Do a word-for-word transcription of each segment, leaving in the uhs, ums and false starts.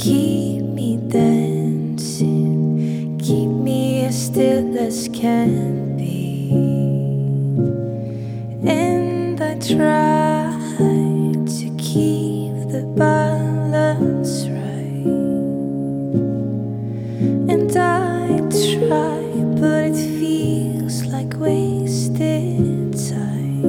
Keep me dancing, keep me as still as can be. And I try to keep the balance right. And I try, but it feels like wasted time.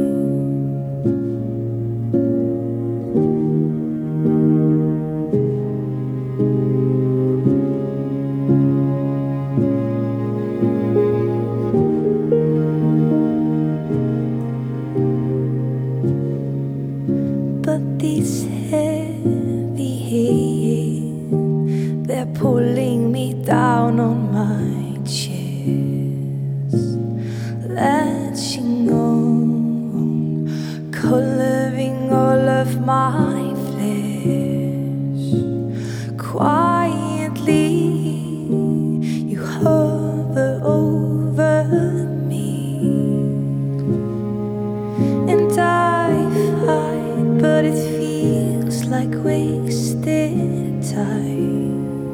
But these heavy hands, they're pulling me down on my chest, latching on, coloring all of my flesh. Quietly, you hover over me, and I fight, but it feels like wasted time.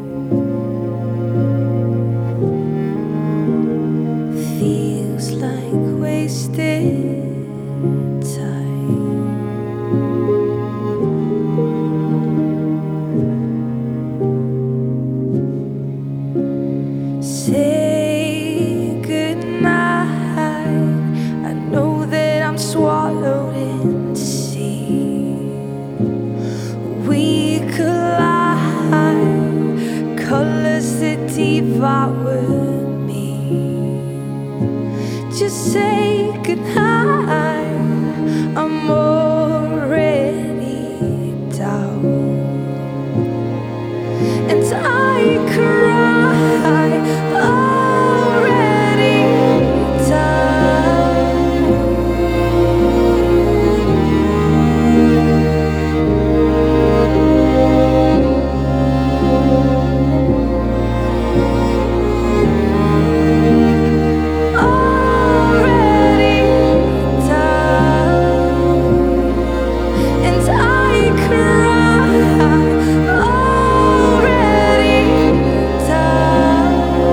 Feels like wasted time. Say goodnight. I know that I'm swallowed in sea. We collide, colors that devour me. Just say goodnight, I'm already down. And I cry, already down. Already down. And I cry, already down.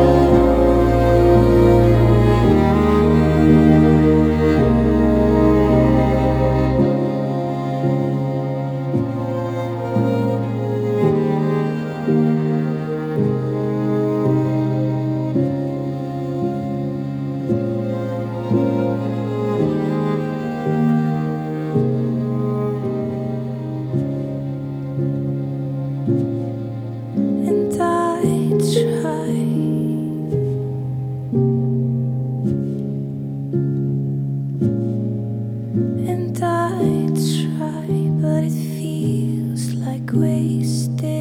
And I try, and I try, but it feels like wasted.